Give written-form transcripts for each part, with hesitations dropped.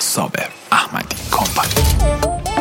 صابر احمدی کمپانی.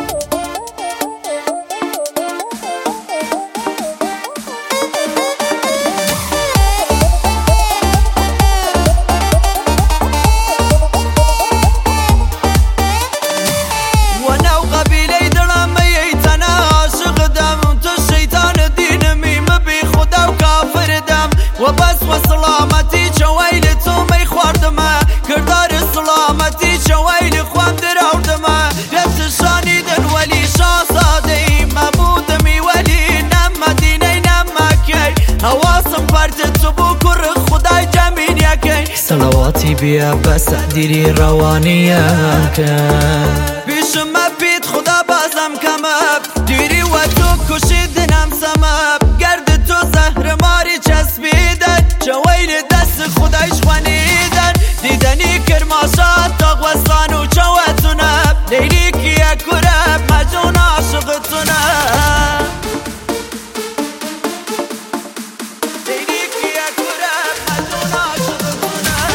وبس وسلامتی چویل تو می خوردمه کردار سلامتی چویل خوام دراودمه رفتشانیدن ولی شاهزاده مبودمی ولی نمدینه نمکی حواسم پرد تو بو کر خدای جمین یکی صلواتی بیا بس دیری روانیم کن پیشم بید خدا بازم کمب دیری و تو کشیدنم سمب گرد تو زهر ماری چسبیدن چویل دست خدایش خوانیدن دیدنی کرماشات تاغوستان و چوتونب لیلی کیه کرب مجون عاشقتونب لیلی کیه کرب مجون عاشقتونب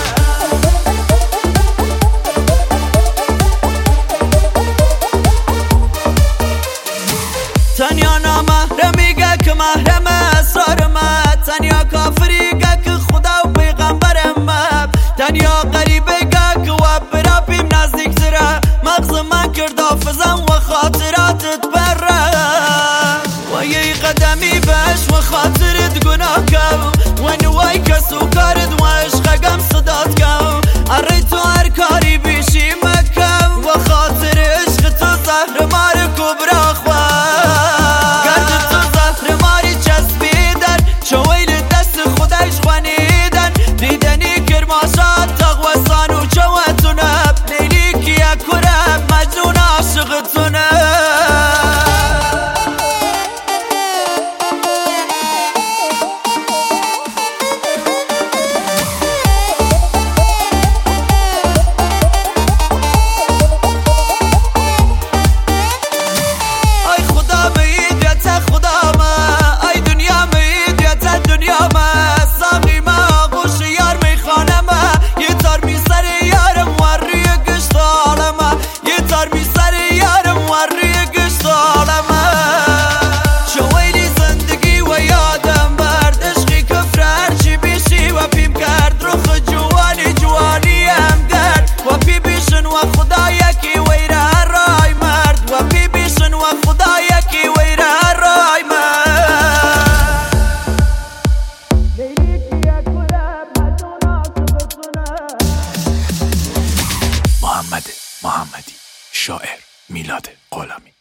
تنیا نامحرمی گه که محرم اسرارمه تنیا کافری گه که خدا و پیغمبرمه تنیا غریبه گه که و براپیم نزدیک تره مغز من کرد حافظم و خاطراتت بره و یه قدمی بش و خاطرت گناه کن و نوای کسو کارد و عشقگم صدات کن اره تو هر کاری بیشی مکن و خاطر عشق تو زهر مار کبرا خواه محمدی شاعر میلاد غلامی.